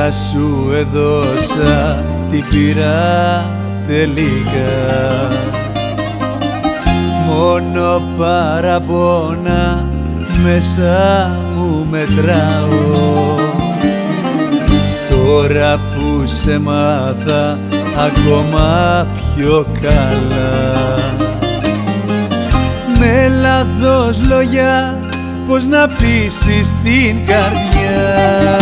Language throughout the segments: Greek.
καρδιά σου έδωσα, την πήρα τελικά. Μόνο παραπονά μέσα μου μετράω. Τώρα που σε μάθα ακόμα πιο καλά, με λάθος λόγια πως να πείσεις την καρδιά.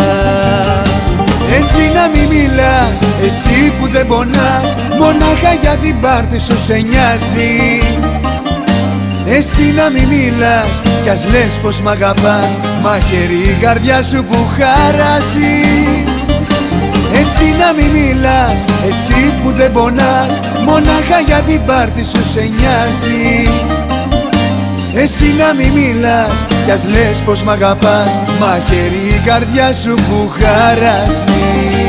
Εσύ να μη μιλάς, εσύ που δεν πονάς, μονάχα για την πάρτι σου σε νοιάζει. Εσύ να μη μιλάς κι ας λες πως μ' αγαπάς, μαχαίρι η καρδιά σου που χαράζει. Εσύ να μη μιλάς, εσύ που δεν πονάς, μονάχα για την πάρτι σου σε νοιάζει. Εσύ να μη μιλάς κι ας λες πως μ' αγαπάς, μαχαίρι η καρδιά σου που χαράζει.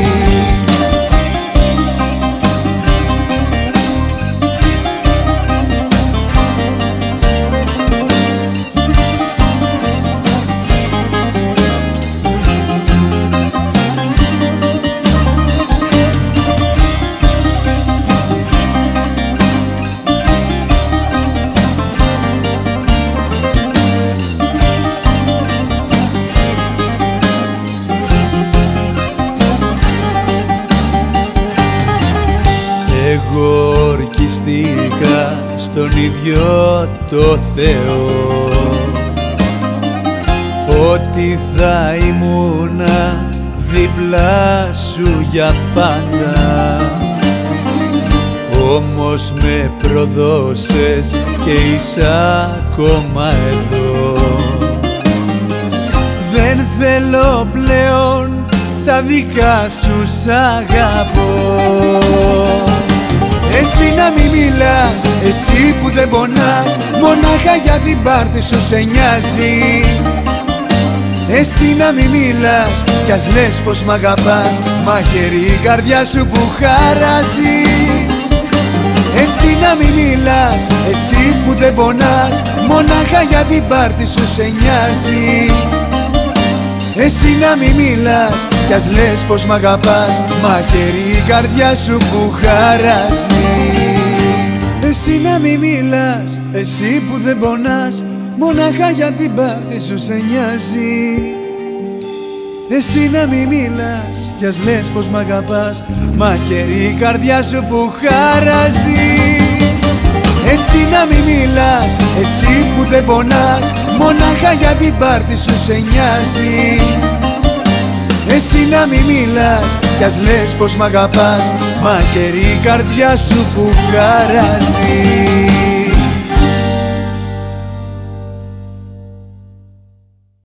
Εγώ ορκιστήκα στον ίδιο το Θεό, ότι θα ήμουνα δίπλα σου για πάντα. Όμως με προδώσες και είσαι ακόμα εδώ. Δεν θέλω πλέον τα δικά σου σ' αγαπώ. Εσύ να μη μιλάς, εσύ που δεν πονάς, μονάχα για την πάρτι σου σε νοιάζει. Εσύ να μη μιλάς κι ας λες πως μ' αγαπάς, μαχαίρι η καρδιά σου που χαράζει. Εσύ να μη μιλάς, εσύ που δεν πονάς, μονάχα για την πάρτι σου σε νοιάζει. Εσύ να μη μιλάς κι ας λες πως μ' αγαπάς, μαχαίρι η καρδιά σου που χαράζει. Εσύ να μη μιλάς, εσύ που δεν πονάς, μονάχα για την πάρτι σου σε νοιάζει. Εσύ να μη μιλάς κι ας λες πως μ' αγαπάς, μαχαίρι η καρδιά σου που χαράζει. Εσύ να μη μιλάς, εσύ που δεν πονάς, μονάχα για την πάρτι σου σε νοιάζει. Εσύ να μη μιλάς κι ας λες πως μ' αγαπάς, μαχαίρι η καρδιά σου που χαράζει.